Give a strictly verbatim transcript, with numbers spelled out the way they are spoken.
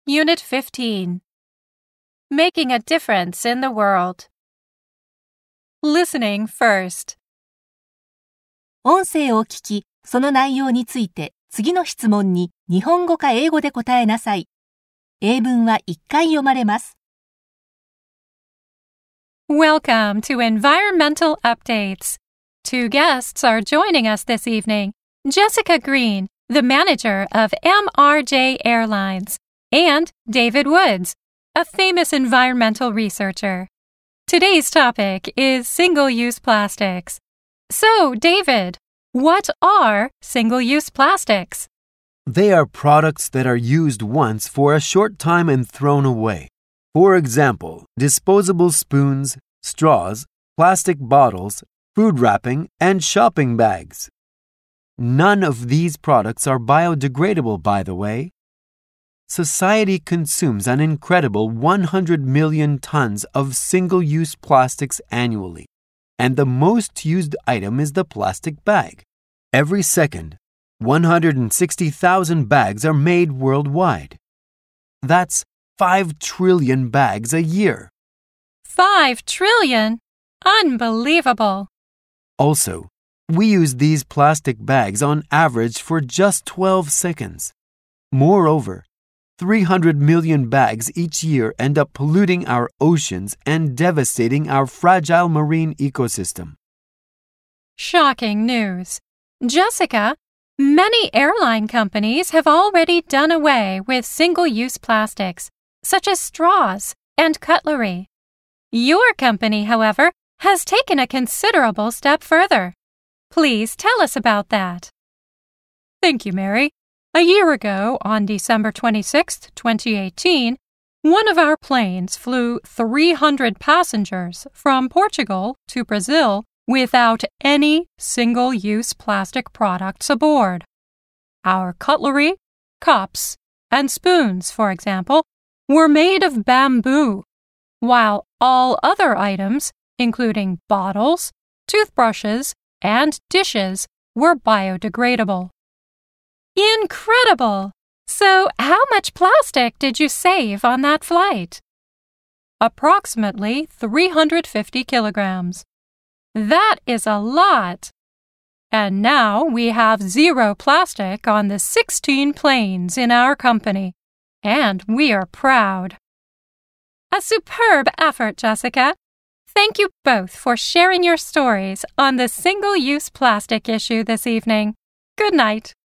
Unit fifteen. Making a difference in the world. Listening first. 音声を聞き、その内容について次の質問に日本語か英語で答えなさい。英文はいっかい読まれます。 Welcome to Environmental Updates. Two guests are joining us this evening. Jessica Green, the manager of M R J Airlines, and David Woods, a famous environmental researcher. Today's topic is single-use plastics. So, David, what are single-use plastics? They are products that are used once for a short time and thrown away. For example, disposable spoons, straws, plastic bottles, food wrapping, and shopping bags. None of these products are biodegradable, by the way. Society consumes an incredible one hundred million tons of single-use plastics annually, and the most used item is the plastic bag. Every second, one hundred sixty thousand bags are made worldwide. That's five trillion bags a year. Five trillion? Unbelievable. Also, we use these plastic bags on average for just twelve seconds. Moreover, three hundred million bags each year end up polluting our oceans and devastating our fragile marine ecosystem. Shocking news. Jessica, many airline companies have already done away with single-use plastics, such as straws and cutlery. Your company, however, has taken a considerable step further. Please tell us about that. Thank you, Mary. A year ago, on December twenty-sixth, twenty eighteen, one of our planes flew three hundred passengers from Portugal to Brazil without any single-use plastic products aboard. Our cutlery, cups, and spoons, for example, were made of bamboo, while all other items, including bottles, toothbrushes, and dishes, were biodegradable. Incredible! So, how much plastic did you save on that flight? Approximately three hundred fifty kilograms. That is a lot. And now we have zero plastic on the sixteen planes in our company, and we are proud. A superb effort, Jessica. Thank you both for sharing your stories on the single-use plastic issue this evening. Good night.